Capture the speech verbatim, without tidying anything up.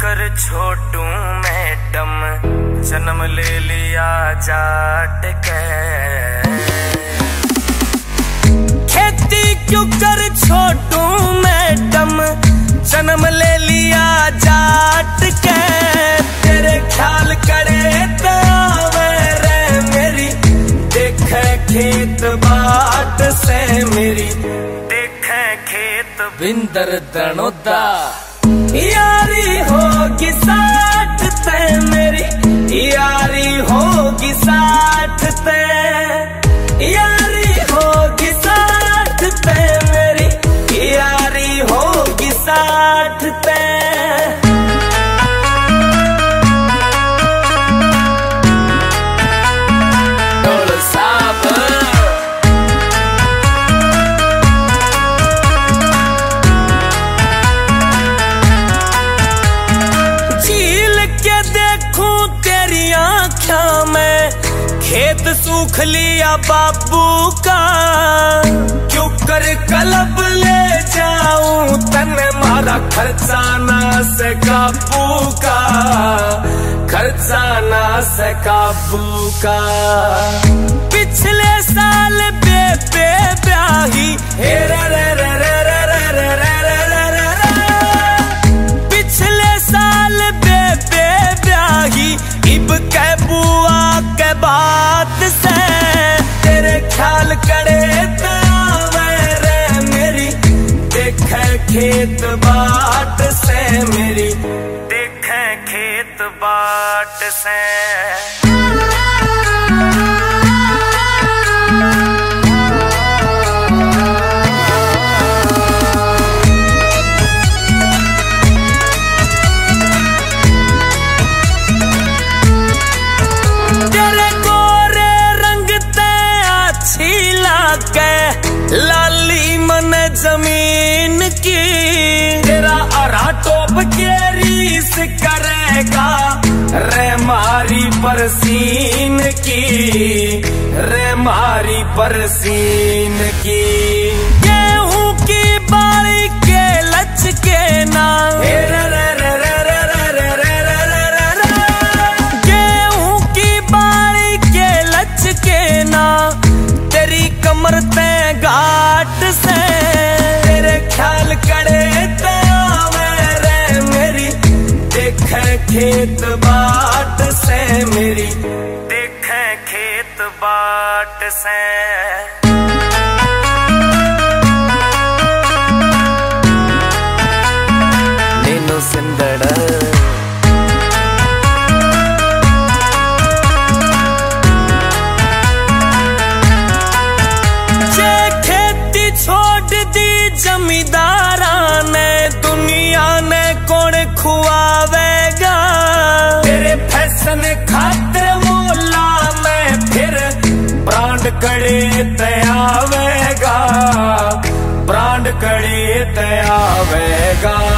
कर छोटू मैडम जन्म ले लिया जाट के। खेती क्यों कर छोटू मैडम जन्म ले लिया जाट के। तेरे ख्याल करे तावे रे मेरी देखे खेत बाट से मेरी देखे खेत बिंदर दनोदा। यारी होगी साठ ते मेरी यारी होगी साठ ते यारी होगी साठ ते मेरी यारी होगी साठ ते। खेत सूख लिया बाबू का क्यों कर कलब ले जाऊं तने मारा खर्चा ना से काबू का खर्चा ना से काबू का। पिछले साल बेबे ब्याही हे रे रे रे रे रे रे रे रे रे रे पिछले साल बेबे ब्याही इब के बुआ के बात से। तेरे ख्याल करे तावे रे मेरी देखे खेत बाट से मेरी देखे खेत बाट से। लाली मन जमीन की तेरा अरा टोप के रीस करेगा रे मारी परसीन की रे मारी परसीन की। गेहूं की बारी के लच के ना रे रे रे रे रे रे रे रे रे गेहूं की बारी के लच के ना तेरी कमर ते घाट से। तेरे ख्याल करे तावे रे मेरी देखे खेत बाट से मेरी देखे खेत बाट से। नीनू सिंदड़ा जमींदारा ने दुनिया ने कौन खुआवेगा। तेरे फैशन खातिर मोला में फिर ब्रांड कड़े तयावेगा ब्रांड कड़े तयावेगा।